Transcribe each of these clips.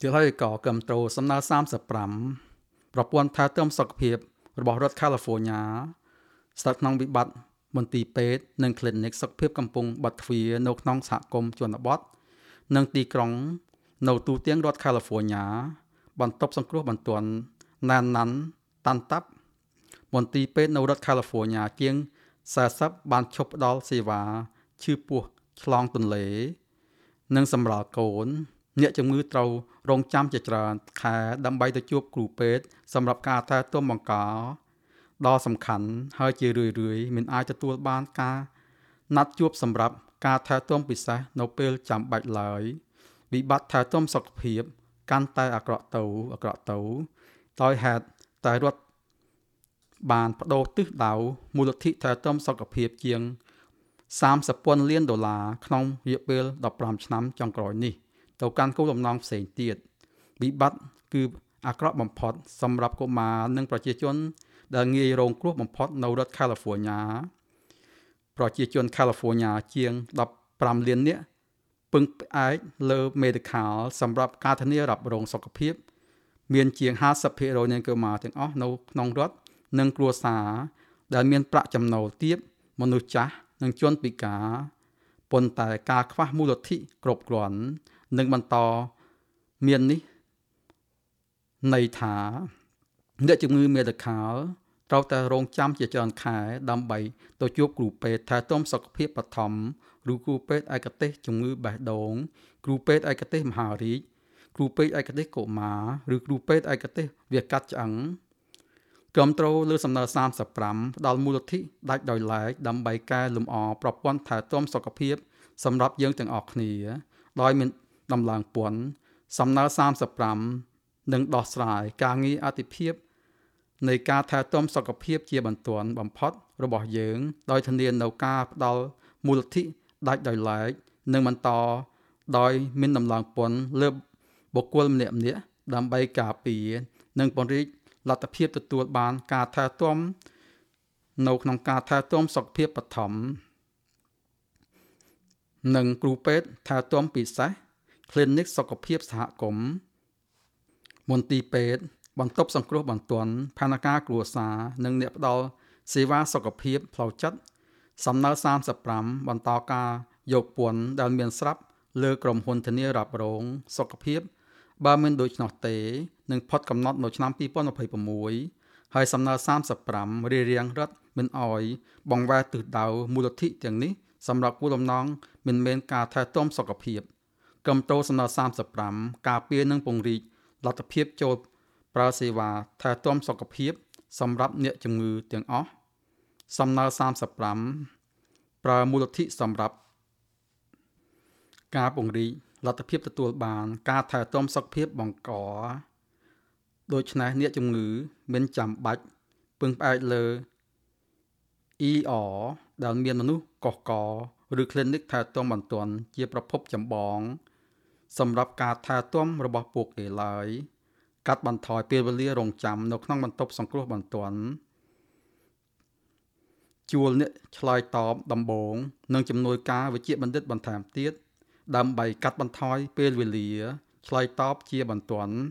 ជាហើយក៏គាំទ្រសំណើ35ប្រព័ន្ធថែទាំសុខភាពរបស់រដ្ឋ California ស្ថិតក្នុងវិបត្តិមន្ទីរពេទ្យនិង clinic សុខភាពកំពុងបិទទ្វារនៅក្នុងសហគមន៍ជនបទនិងទីក្រុងនៅទូទាំងរដ្ឋ California បន្ទប់សង្គ្រោះបន្ទាន់ណានណាន់តាន់តាប់មន្ទីរពេទ្យនៅរដ្ឋ California ជាង40បានឈប់ផ្ដល់សេវាឈឺពោះឆ្លងទន្លេនិងសម្រាលកូនអ្នកជំងឺត្រូវរងចាំជាច្រើនខែដើម្បីទៅជួបគ្រូពេទ្យសម្រាប់ការថែទាំបង្ការដ៏សំខាន់ហើយជារឿយៗមិនអាចទទួលបានការណាត់ជួបសម្រាប់ការថែទាំពិសេសនៅពេលចាំបាច់ឡើយវិបត្តិថែទាំសុខភាពកាន់តែអាក្រក់ទៅដោយហេតុតែរដ្ឋបានបដូរទិសដៅមូលនិធិថែទាំសុខភាពជាង$30,000 លានក្នុងរយៈពេល15ឆ្នាំចុងក្រោយនេះទៅកាន់គោលបំណងផ្សេងទៀតវិបត្តិគឺអាក្រក់បំផុតសម្រាប់កុមារនិងប្រជាជនដែលងាយរងគ្រោះបំផុតនៅរដ្ឋ California ប្រជាជន California ជាង15 លាននាក់ពឹងផ្អែកលើ Medical សម្រាប់ការធានារ៉ាប់រងសុខភាពមានជាង 50% នៃកុមារទាំងអស់នៅក្នុងរដ្ឋនិងគ្រួសារដែលមានប្រាក់ចំណូលទាបមនុស្សចាស់និងជនពិការប៉ុន្តែការខ្វះមូលនិធិគ្រប់គ្រាន់នឹងបន្តមាននេះន័យថាអ្នកជំងឺ Medical ត្រូវតែរងចាំជាច្រើនខែដើម្បីទៅជួបគ្រូពេទ្យថែទាំសុខភាពបឋមឬគ្រូពេទ្យឯកទេសជំងឺបេះដូងគ្រូពេទ្យឯកទេសមហារីកគ្រូពេទ្យឯកទេសកុមារឬគ្រូពេទ្យឯកទេសវាកាត់ឆ្អឹងគាំទ្រលើសំណើ35ផ្ដល់មូលនិធិដាច់ដោយឡែកដើម្បីកែលម្អប្រព័ន្ធថែទាំសុខភាពសម្រាប់យើងទាំងអស់គ្នាដោយមានដំឡើងពន្ធសំណើ35នឹងដោះស្រាយការងារអាទិភាពនៃការថែទាំសុខភាពជាបន្ទាន់បំផុតរបស់យើងដោយធានានូវការផ្ដល់មូលនិធិដាច់ដោយឡែកនិងបន្តដោយមានដំឡើងពន្ធលើបុគ្គលម្នាក់ៗដើម្បីការពារនិងពង្រីកលទ្ធភាពទទួលបានការថែទាំនៅក្នុងការថែទាំសុខភាពបឋមនិងគ្រូពេទ្យថែទាំពិសេស clinic សុខភាពសហគមន៍មន្ទីរពេទ្យបន្ទប់សង្គ្រោះបន្ទាន់ផែនការគ្រួសារនិងអ្នកផ្ដល់សេវាសុខភាពផ្លូវចិត្តសំណើ35បន្តការយកពន្ធដែលមានស្រាប់លើក្រុមហ៊ុនធានារ៉ាប់រងសុខភាពបើមិនដូច្នោះទេនឹងផុតកំណត់នៅឆ្នាំ2026ហើយសំណើ35រារាំងរដ្ឋមិនអោយបង្វែរទិសដៅមូលនិធិទាំងនេះសម្រាប់គោលបំណងមិនមែនការថែទាំសុខភាពគាំទ្រសំណើ35ការពារនិងពង្រីកលទ្ធភាពចូលប្រើសេវាថែទាំសុខភាពសម្រាប់អ្នកជំងឺទាំងអស់សំណើ35ប្រើមូលនិធិសម្រាប់ការពង្រីកលទ្ធភាពទទួលបានការថែទាំសុខភាពបង្កដូច្នេះអ្នកជំងឺមិនចាំបាច់ពឹងផ្អែកលើ ER ដែលមានមនុស្សកុះករឬ clinic ថែទាំបន្ទាន់ជាប្រភពចម្បងសម្រាប់ការថែទាំរបស់ពួកគេឡើយកាត់បន្ថយពេលវេលារងចាំនៅក្នុងបន្ទប់សង្គ្រោះបន្ទាន់ជួលអ្នកឆ្លើយតបដំបូងនិងជំនួយការវិជ្ជាបណ្ឌិតបន្ថែមទៀតដើម្បីកាត់បន្ថយពេលវេលាឆ្លើយតបជាបន្ទាន់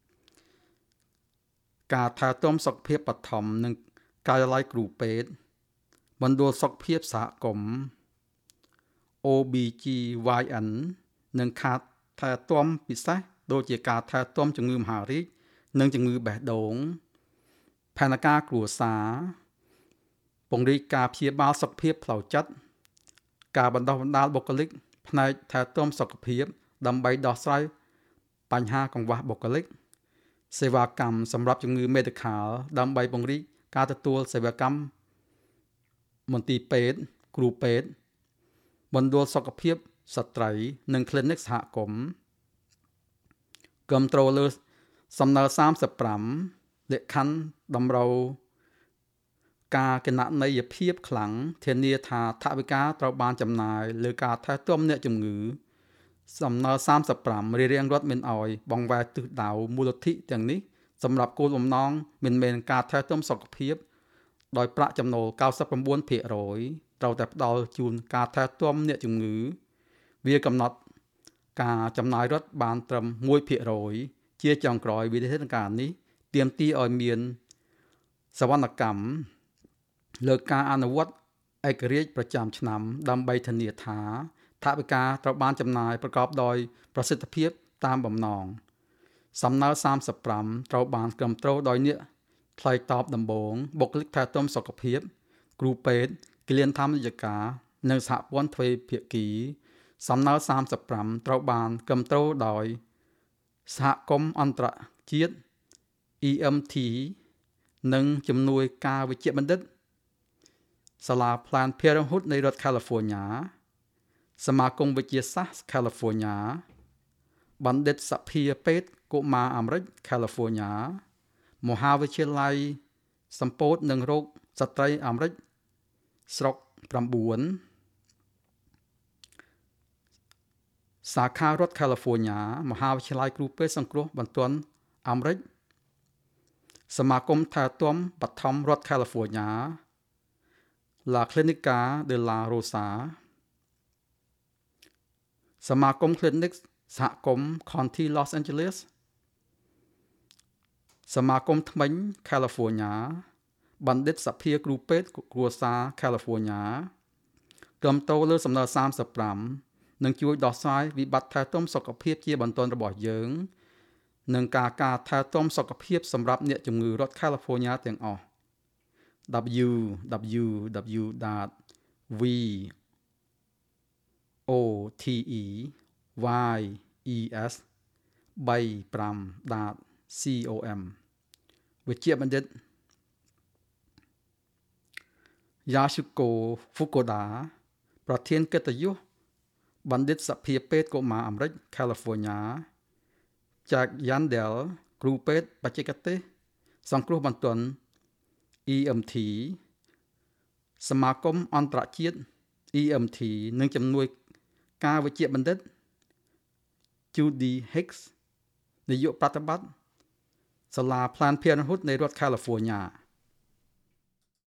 ការថែទាំសុខភាពបឋមនិងការិយាល័យគ្រូពេទ្យមណ្ឌលសុខភាពសហគមន៍ OBGYN និងខាតថែទាំពិសេសដូចជាការថែទាំជំងឺមហារីកនិងជំងឺបេះដូងផែនការគ្រួសារពង្រីកការព្យាបាលសុខភាពផ្លូវចិត្តការបណ្ដុះបណ្ដាលបុគ្គលិកផ្នែកថែទាំសុខភាពដើម្បីដោះស្រាយបញ្ហាកង្វះបុគ្គលិកសេវាកម្មសម្រាប់ជំងឺ Medical ដើម្បីពង្រីកការទទួលសេវាកម្មមន្ទីរពេទ្យគ្រូពេទ្យមណ្ឌលសុខភាពស្ត្រីនិង clinic សហគមន៍គាំទ្រលើសំណើ35លក្ខខណ្ឌតម្រូវការគណនេយ្យភាពខ្លាំងធានាថាថវិកាត្រូវបានចំណាយលើការថែទាំអ្នកជំងឺសំណើ35រារាំងរដ្ឋមិនអោយបង្វែរទិសដៅមូលនិធិទាំងនេះសម្រាប់គោលបំណងមិនមែនការថែទាំសុខភាពដោយប្រាក់ចំណូល 99% ត្រូវតែផ្ដល់ជូនការថែទាំអ្នកជំងឺវាកំណត់ការចំណាយរដ្ឋបានត្រឹម 1% ជាចុងក្រោយវិធានការនេះទាមទារឲ្យមានសវនកម្មលើការអនុវត្តឯករាជ្យប្រចាំឆ្នាំដើម្បីធានាថាថវិកាត្រូវបានចំណាយប្រកបដោយប្រសិទ្ធភាពតាមបំណងសំណើ35ត្រូវបានគ្រប់គ្រងដោយអ្នកថ្លៃតបដំបូងបុគ្គលិកថែទាំសុខភាពគ្រូពេទ្យគិលានធម្មយការនិងសហព័ន្ធទ្វេភាគីសំណើ35ត្រូវបានគ្រប់គ្រងដោយសហគមន៍អន្តរជាតិ EMT និងជំនួយការវិជ្ជបណ្ឌិតសាលា Planned Parenthood នៃរដ្ឋ California សមាគមវិទ្យាសាស្ត្រ California បណ្ឌិតសភាពេទ្យកុមារអាមេរិក California មហាវិទ្យាល័យសម្ពោធនិងរោគស្ត្រីអាមេរិកស្រុក9សាខារដ្ឋ California មហាវិទ្យាល័យគ្រូពេទ្យសង្គ្រោះបន្ទាន់អាមេរិកសមាគមថែទាំបឋមរដ្ឋ California La Clínica de la Rosa សមាគម Clinic សហគមន៍ County Los Angeles សមាគមថ្មិញ California បណ្ឌិតសភាគ្រូពេទ្យគ្រួសារ California គ្រប់គ្រងលើសំណើ35នឹងជួយដោះស្រាយវិបត្តិថែទាំសុខភាពជាបន្ទាន់របស់យើងនិងការថែទាំសុខភាពសម្រាប់អ្នកជំងឺរដ្ឋ California ទាំងអស់ www.voteys35.com វិជ្ជបណ្ឌិត Yasuko Fukuda ប្រធានកិត្តិយសបណ្ឌិតសភាពេទ្យកុមារអាមេរិក California Jack Yandel គ្រូពេទ្យបច្ចេកទេសសង្គ្រោះបន្ទាន់ EMT សមាគមអន្តរជាតិ EMT និងជំនួយការវិជ្ជបណ្ឌិត Judy Hicks នាយកប្រតិបត្តិសាលា Planned Parenthood នៃរដ្ឋ California